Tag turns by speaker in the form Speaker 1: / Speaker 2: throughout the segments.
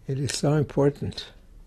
Speaker 1: It is so important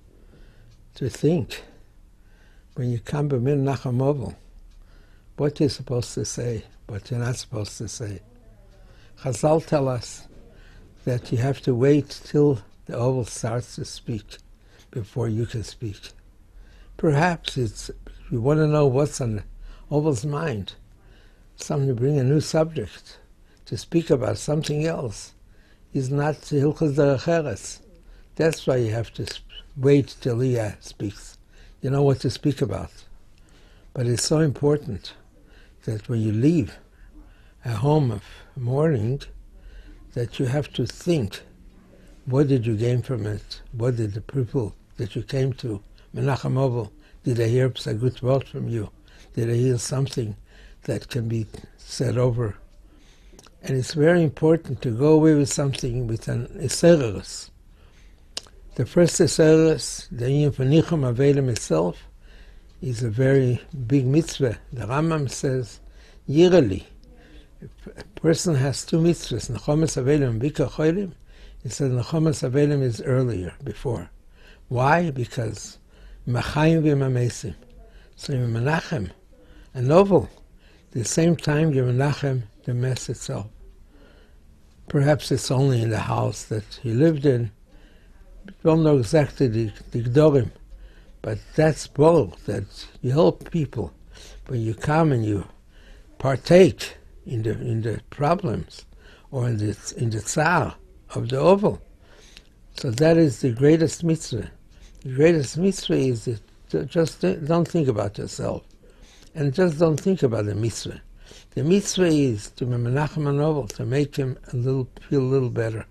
Speaker 1: to think when you come to Min Nachamovel what you're supposed to say, what you're not supposed to say. Chazal tell us that you have to wait till the oval starts to speak before you can speak. Perhaps you want to know what's on the oval's mind. Something to bring a new subject, to speak about something else, is not Hilchos Derech Eretz. That's why you have to wait till he speaks. You know what to speak about. But it's so important that when you leave a home of mourning, that you have to think, what did you gain from it? What did the people that you came to, Menachem Ovel, did they hear a good word from you? Did they hear something that can be said over? And it's very important to go away with something, with an Iseres. The first Iseres, the Yin for Nichum Avelim itself, is a very big mitzvah. The Rambam says, Yireli. A person has two mitzvahs, Nechomas Avelim and Bika Cholim. He says Nechomas Avelim is earlier, before. Why? Because Machayim v'Mamesim. So you Menachem, a novel, at the same time you Menachem the mess itself. Perhaps it's only in the house that he lived in. We don't know exactly the Gdorim, but that's both, that you help people. When you come and you partake in the problems or in the tsar of the oval. So that is the greatest mitzvah. The greatest mitzvah is to just don't think about yourself, and just don't think about the mitzvah. The mitzvah is to Menachem HaNovel, to make him feel a little better.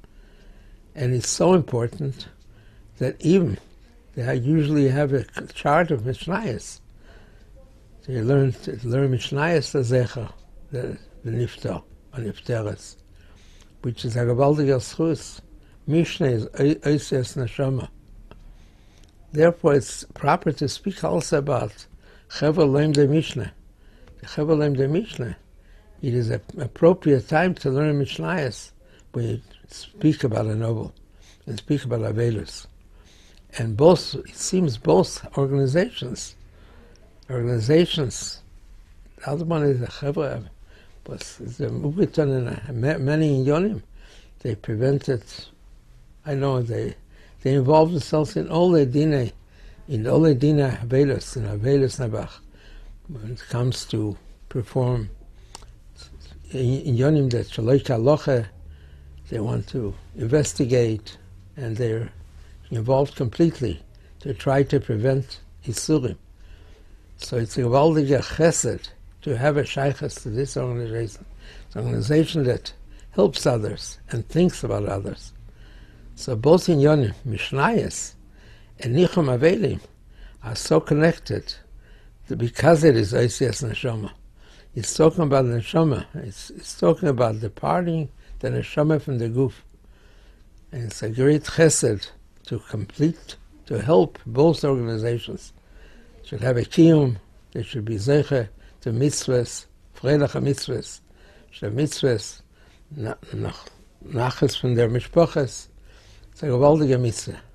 Speaker 1: And it's so important that even they usually have a chart of Mishnayos. So you learn Mishnayos Zecher, the Niftar, or Nifteres, which is a gewaltiger Schus. Mishnah is Oisias Neshama. Therefore, it's proper to speak also about Chevel Leim de Mishnah. The Chevel Leim de Mishnah, it is an appropriate time to learn Mishnayos when you speak about a novel and speak about Avelus. And both, it seems both organizations, the other one is the Chevra, but the Mugiton and many Yonim, they prevented, I know they involved themselves in all the Dina, Avelus, and Avelus Nabach, when it comes to perform in Yonim that Shalosh Halacha, they want to investigate, and they're involved completely to try to prevent Isurim. So it's a gewaltige chesed to have a shaykhs to this organization. It's an organization that helps others and thinks about others. So both in Yonim, Mishnayos, and Nichum Avelim are so connected because it is Oisias Neshama. It's talking about the Neshama. It's talking about departing the Neshama from the Guf. And it's a great chesed to help both organizations. Should have a kiyum, they should be zeicher to mitzvahs, freiliche mitzvahs, should have mitzvahs, nachas von der mishpoches. It's a gewaltige mitzvah.